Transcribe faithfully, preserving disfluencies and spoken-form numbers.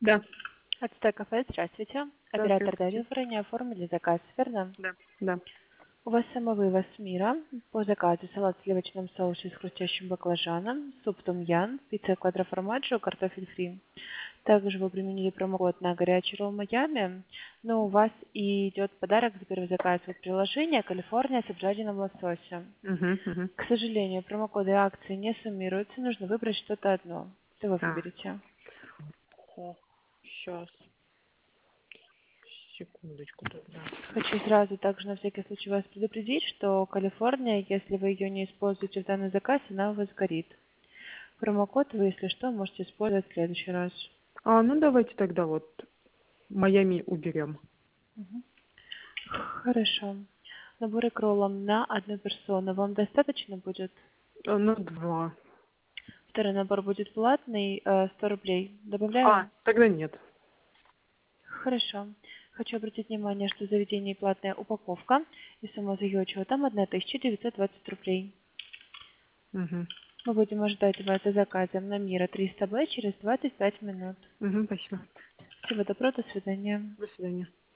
Да, От Стай Кафе, здравствуйте. да, Оператор здравствуйте. Дарья, вы ранее оформили заказ, верно? Да, да. У вас самовывоз мира по заказу салат в сливочном соусе с хрустящим баклажаном, суп том-ян, пицца квадроформаджо, картофель фри. Также вы применили промокод на горячий ролл Майами, но у вас и идет подарок за первый заказ от приложения «Калифорния с обжаренным лососем». Угу, угу. К сожалению, промокоды и акции не суммируются, нужно выбрать что-то одно. Что вы А, выберете? сейчас, секундочку тогда. Хочу сразу также на всякий случай вас предупредить, что Калифорния, если вы ее не используете в данный заказ, она у вас сгорит. Промокод вы, если что, можете использовать в следующий раз. А, ну давайте тогда вот Майами уберем. Мгм. Хорошо. Набор кроллом на одну персону вам достаточно будет? А, ну, два. Второй набор будет платный, э, сто рублей. А, Добавляю? тогда нет. Хорошо. Хочу обратить внимание, что в заведении платная упаковка, и сумма за ее учетом тысяча девятьсот двадцать рублей. Угу. Мы будем ожидать вас за заказом на Мира триста Б через двадцать пять минут. Угу, спасибо. Всего доброго, до свидания. До свидания.